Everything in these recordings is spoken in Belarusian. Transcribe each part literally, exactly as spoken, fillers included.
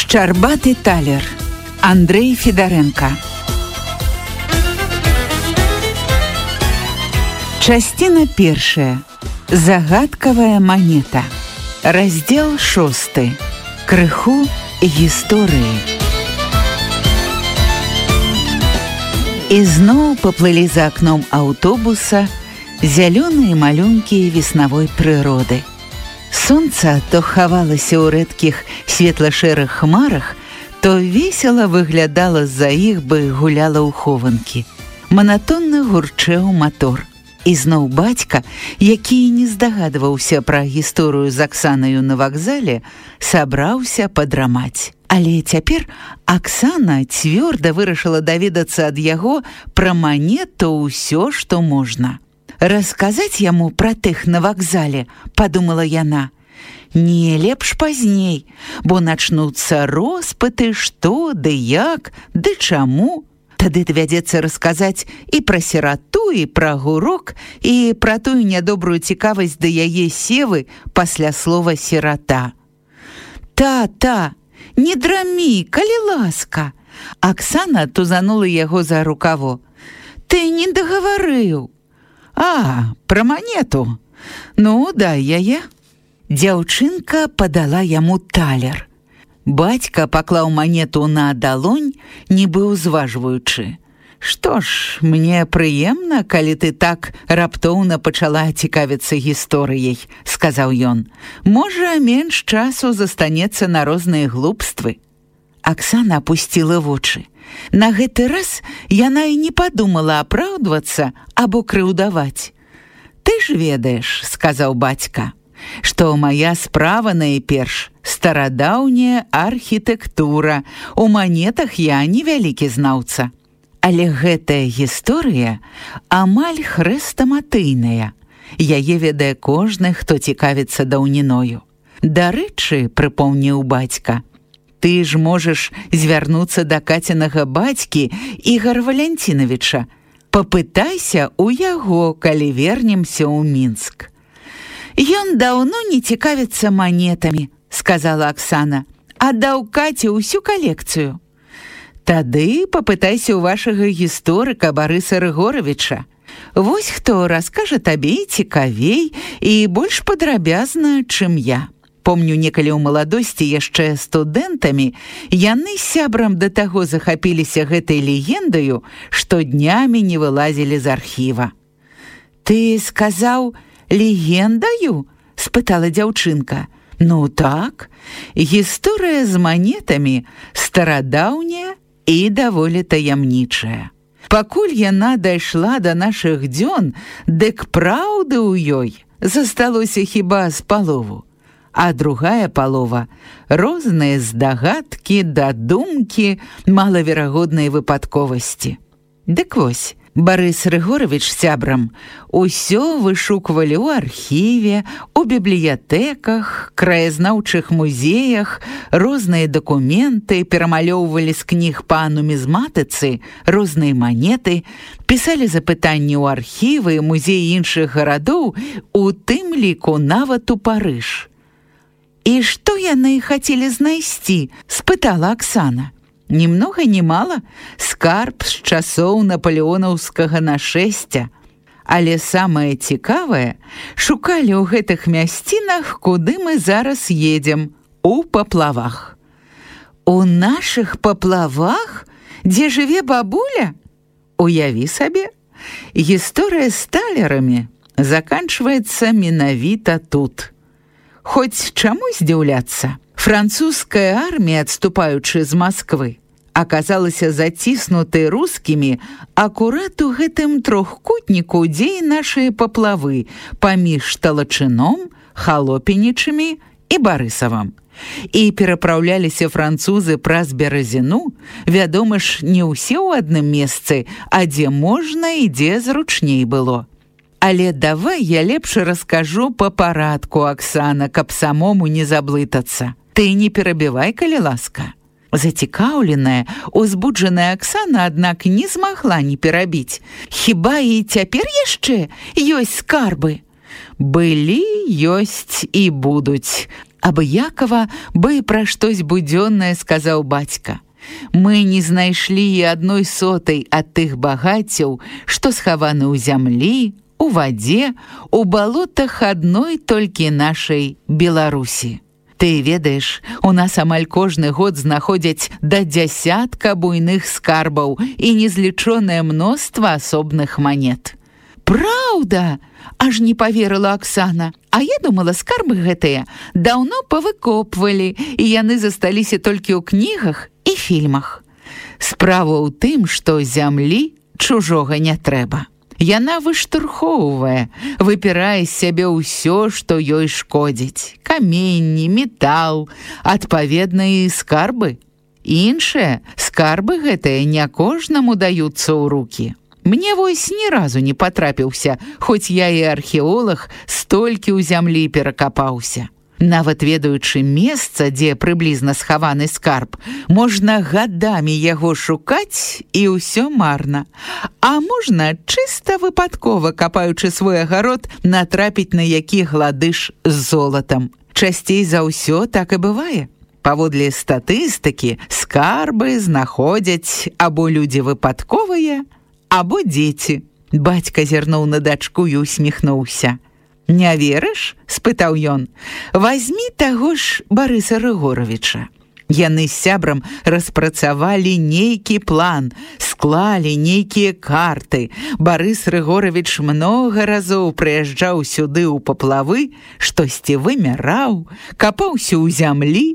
Шчарбаты талер. Андрей Федаренко. Частина першая. Загадкавая манета. Раздзел шосты. Крыху гісторыі. Ізноў паплылі за акном аўтобуса зялёныя малюнкі веснавой прыроды. Сонца то хавалася ў рэдкіх светла-шэрых хмарах, то весела выглядала з-за іх бы гуляла ў хованкі. Манатонна гурчэў матор. І зноў бацька, які не здагадваўся пра гісторыю з Аксанаю на вакзале, сабраўся падрамаць. Але цяпер Аксана цвёрда вырашыла даведацца ад яго пра манету ўсё, што можна. Расказаць яму пра тых на вакзале, падумала яна. Не, лепш пазней, бо начнуцца роспыты, што, ды як, ды чаму. Тады давядзецца расказаць і пра сірату, і пра гурок, і пра тую нядобрую цікавасць да яе севы пасля слова сірата. Та-та, не драмі, калі ласка. Аксана тузанула яго за рукаво. Ты не дагаварыў. А, пра манету. Ну, дай яе. Дзяўчынка падала яму талер. Бацька паклаў манету на далонь, нібы ўзважваючы. Што ж, мне прыемна, калі ты так раптоўна пачала цікавіцца гісторыяй, сказаў ён. Можа, менш часу застанецца на розныя глупствы. Аксана апусціла вочы. На гэты раз яна і не падумала апраўдвацца або крыўдаваць. Ты ж ведаеш, сказаў бацька, што мая справа найперш старадаўняя архітэктура. У манетах я невялікі знаўца. Але гэтая гісторыя амаль хрэстаматыйная. Яе ведае кожны, хто цікавіцца даўніною. Дарэчы, прыпомніў бацька, ты ж можаш звярнуцца да Кацінага бацькі Ігара Валянцінавіча. Папытайся ў яго, калі вернемся ў Мінск. Ён даўно не цікавіцца манетамі, сказала Аксана, а даў Каце ўсю калекцыю. Тады папытайся ў вашага гісторыка Барыса Рыгоравіча. Вось хто раскажа табе і цікавей, і больш падрабязна, чым я. Помню, некалі ў маладосці яшчэ студэнтамі яны з сябрам да таго захапіліся гэтай легендаю, што днямі не вылазілі з архіва. Ты сказаў легендаю? Спытала дзяўчынка. Ну так, гісторыя з манетамі старадаўняя і даволі таямнічая. Пакуль яна дайшла да нашых дзён, дык праўды ў ёй засталося хіба з палову. А другая палова – розныя здагадкі, дадумкі, малаверагодныя выпадковасці. Дык вось, Барыс Рыгоравіч з сябрам усё вышуквалі ў архіве, у бібліятэках, краязнаўчых музеях, розныя дакументы, перамалёўвалі з кніг па нумізматыцы, розныя манеты, пісалі запытанні ў архівы, музеі іншых гарадоў, у тым ліку нават у Парыж. «І што яны хацелі знайсці?» – спытала Аксана. «Ні многа, ні мала. Скарб з часоў напалеонаўскага нашэсця. Але самае цікавае, шукалі ў гэтых мясцінах, куды мы зараз едзем, у паплавах». «У нашых паплавах? Дзе жыве бабуля?» Уяві сабе, гісторыя з талерамі заканчваецца менавіта тут. Хоць чаму здзіўляцца? Французская армія, адступаючы з Масквы, аказалася заціснутай рускімі акурат у гэтым трохкутніку, дзе і нашыя паплавы паміж Талачыном, Халопенічамі і Барысавам. І перапраўляліся французы праз Беразіну, вядома ж, не ўсе ў адным месцы, а дзе можна і дзе зручней было. Але давай я лепш раскажу па парадку, Аксана, каб самому не заблытацца. Ты не перабівай, калі ласка. Зацікаўленая, узбуджаная Аксана, аднак, не змагла не перабіць. Хіба і цяпер яшчэ ёсць скарбы? Былі, ёсць і будуць. абыякава бы пра штось будзённае сказаў бацька. Мы не знайшлі і адной сотай ад тых багаццяў, што схаваны ў зямлі, у вадзе, у балотах адной толькі нашай Беларусі. Ты ведаеш, у нас амаль кожны год знаходзяць да дзясятка буйных скарбаў і незлічонае мноства асобных манет. Праўда? Аж не паверыла Аксана. А я думала, скарбы гэтыя даўно павыкопвалі, і яны засталіся толькі ў кнігах і фільмах. Справа ў тым, што зямлі чужога не трэба. Яна выштурхоўвае, выпірае з сябе ўсё, што ёй шкодзіць. Каменні, метал, адпаведна і скарбы. Іншыя скарбы гэтыя не кожнаму даюцца ў рукі. Мне вось ні разу не патрапіўся, хоць я і археолог, столькі ў зямлі перакапаўся. Нават ведаючы месца, дзе прыблізна схаваны скарб, можна гадамі яго шукаць, і ўсё марна. А можна чыста выпадкова, капаючы свой агарод, натрапіць на які гладыш з золатам. Часцей за ўсё так і бывае. Паводле статыстыкі, скарбы знаходзяць або людзі выпадковыя, або дзеці. Бацька зірнуў на дачку і усміхнуўся. «Не верыш?» – спытаў ён. «Вазьмі таго ж Барыса Рыгоровіча». Яны з сябрам распрацавалі нейкі план, склалі нейкія карты. Барыс Рыгоровіч многа разоў прыязджаў сюды ў паплавы, штосьці вымяраў, капаўся ў зямлі.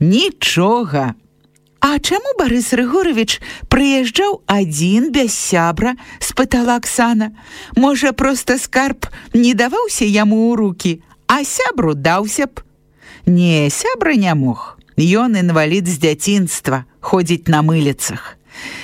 Нічога. «А чаму Барыс Рыгоровіч прыязджаў адзін без сябра?» – спытала Аксана. «Можа, проста скарб не даваўся яму ў рукі, а сябру даўся б?» «Не, сябра не мог. Ён інвалід з дзяцінства, ходзіць на мыліцах.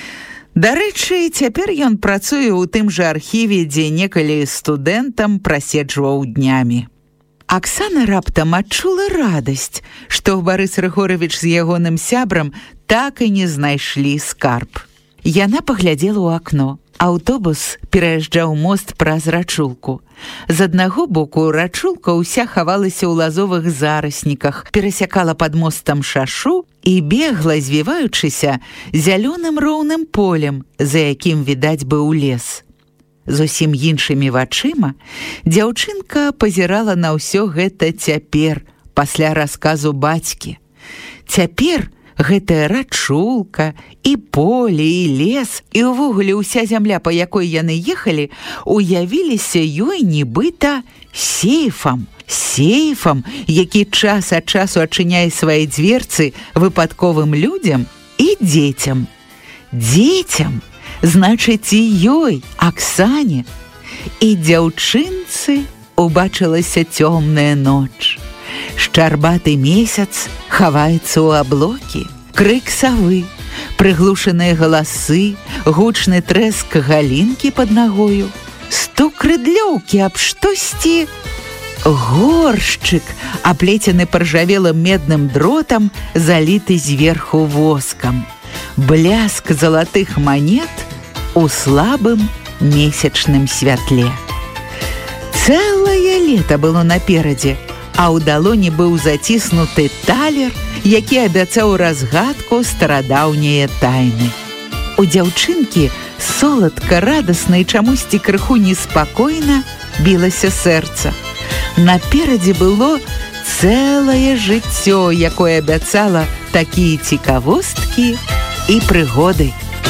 Дарэчы, цяпер ён працуе ў тым жа архіве, дзе некалі студэнтам праседжваў днямі». Аксана раптам адчула радасць, што Барыс Рыгоровіч з ягоным сябрам так і не знайшлі скарб. Яна паглядзела ў акно. Аўтобус пераязджаў мост праз рачулку. З аднаго боку рачулка ўся хавалася ў лазовых зарасніках, перасякала пад мостам шашу і бегла, звіваючыся, зялёным роўным полем, за якім відаць быў лес. Зусім іншымі вачыма дзяўчынка пазірала на ўсё гэта цяпер, пасля расказу бацькі. Цяпер гэтая рачулка, і поле, і лес, і ўвогуле ўся зямля, па якой яны ехалі, уявіліся ёй нібыта сейфам. Сейфам, які час ад часу адчыняе свае дзверцы выпадковым людзям і дзецям. Дзецям! Значыць, і ёй, Аксане. І дзяўчынцы убачылася цёмная ноч. Шчарбаты месяц хаваецца ў аблокі, крык савы, прыглушаныя галасы, гучны трэск галінкі пад нагою, стук рыдлёўкі аб штосьці. Горшчык, аплецены паржавелым медным дротам, заліты зверху воскам. Бляск залатых манет у слабым месячным святле. Цэлае лета было наперадзе, а ў далоні быў заціснуты талер, які абяцаў разгадку старадаўнія тайны. У дзяўчынкі соладка, радасна і чамусьці крыху неспакойна білася сэрца. Наперадзе было цэлае жыццё, якое абяцала такія цікавосткі і прыгоды.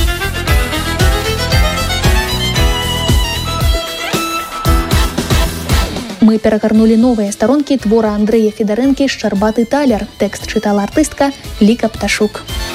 Мы перагарнулі новыя старонкі твора Андрэя Федарэнкі «Шчарбаты талер». Тэкст чытала артыстка Ліка Пташук.